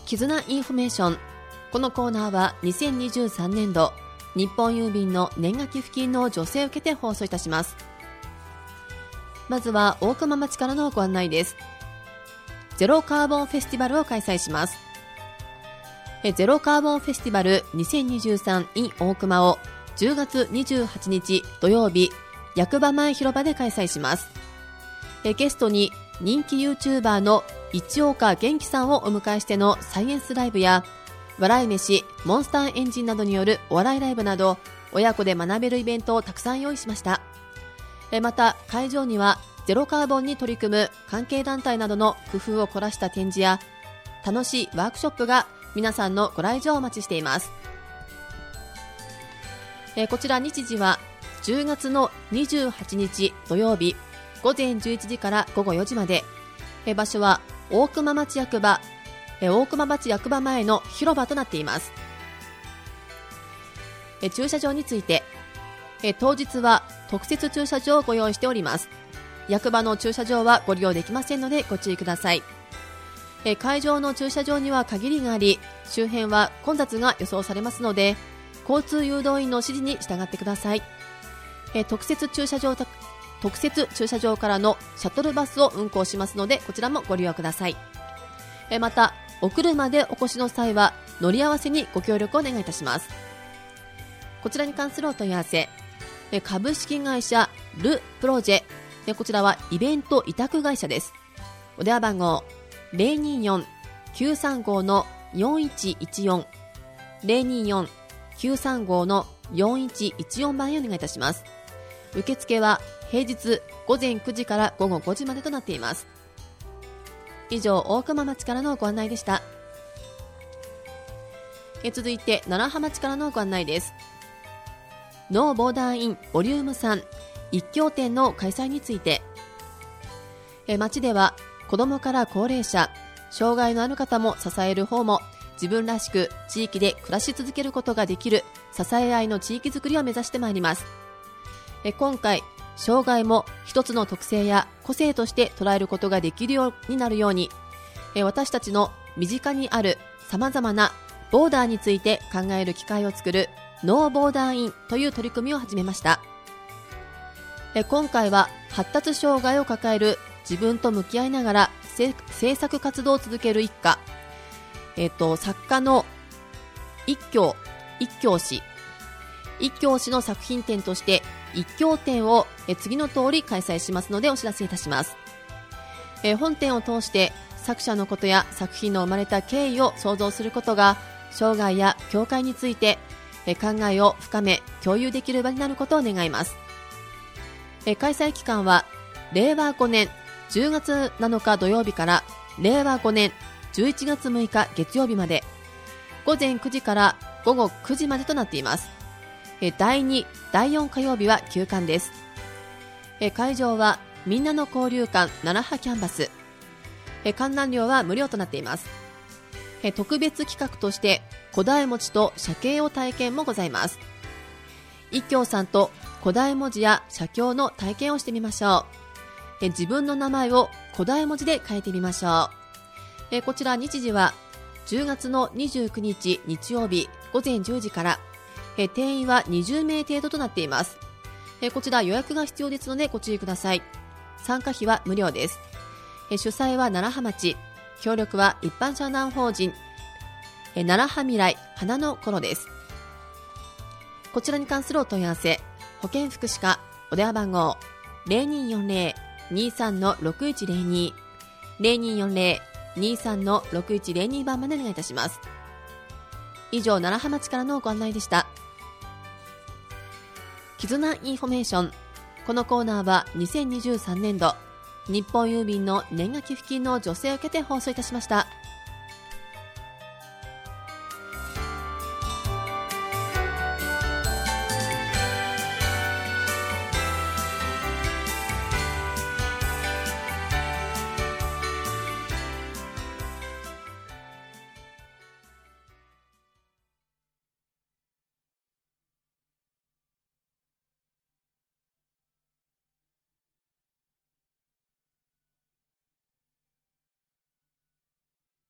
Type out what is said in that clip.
絆インフォメーション。このコーナーは2023年度日本郵便の年賀寄付金の助成を受けて放送いたします。まずは大熊町からのご案内です。ゼロカーボンフェスティバルを開催します。ゼロカーボンフェスティバル2023 in 大熊を10月28日土曜日役場前広場で開催します。ゲストに人気 YouTuber の一岡元気さんをお迎えしてのサイエンスライブや笑い飯モンスターエンジンなどによるお笑いライブなど親子で学べるイベントをたくさん用意しました。また会場にはゼロカーボンに取り組む関係団体などの工夫を凝らした展示や楽しいワークショップが皆さんのご来場をお待ちしています。こちら日時は10月の28日土曜日午前11時から午後4時まで。場所は大熊町役場前の広場となっています。駐車場について、当日は特設駐車場をご用意しております。役場の駐車場はご利用できませんのでご注意ください。会場の駐車場には限りがあり、周辺は混雑が予想されますので交通誘導員の指示に従ってください。特設駐車場からのシャトルバスを運行しますのでこちらもご利用ください。またお車でお越しの際は乗り合わせにご協力をお願いいたします。こちらに関するお問い合わせ、株式会社ルプロジェ、こちらはイベント委託会社です。お電話番号 024-935-4114 024-935-4114 番へお願いいたします。受付は平日午前9時から午後5時までとなっています。以上大熊町からのご案内でした。続いて楢葉町からのご案内です。ノーボーダーインボリューム3一協展の開催について、町では子どもから高齢者障害のある方も支える方も自分らしく地域で暮らし続けることができる支え合いの地域づくりを目指してまいります。今回障害も一つの特性や個性として捉えることができるようになるように、私たちの身近にある様々なボーダーについて考える機会を作るノーボーダーインという取り組みを始めました。今回は発達障害を抱える自分と向き合いながら制作活動を続ける一家、作家の一教氏の作品展として一教展を次の通り開催しますのでお知らせいたします。本展を通して作者のことや作品の生まれた経緯を想像することが障害や境界について考えを深め共有できる場になることを願います。開催期間は令和5年10月7日土曜日から令和5年11月6日月曜日まで午前9時から午後9時までとなっています。第2、第4火曜日は休館です。会場はみんなの交流館楢葉キャンバス。観覧料は無料となっています。特別企画として古代文字と写経を体験もございます。一教さんと古代文字や写経の体験をしてみましょう。自分の名前を古代文字で書いてみましょう。こちら日時は10月の29日日曜日午前10時から、定員は20名程度となっています。こちら予約が必要ですのでご注意ください。参加費は無料です。主催は楢葉町、協力は一般社団法人楢葉未来花の頃です。こちらに関するお問い合わせ、保健福祉課お電話番号 0240-23-6102 0240-23-6102 番までお願いいたします。以上楢葉町からのご案内でした。絆インフォメーション。このコーナーは2023年度日本郵便の年賀寄付金の助成を受けて放送いたしました。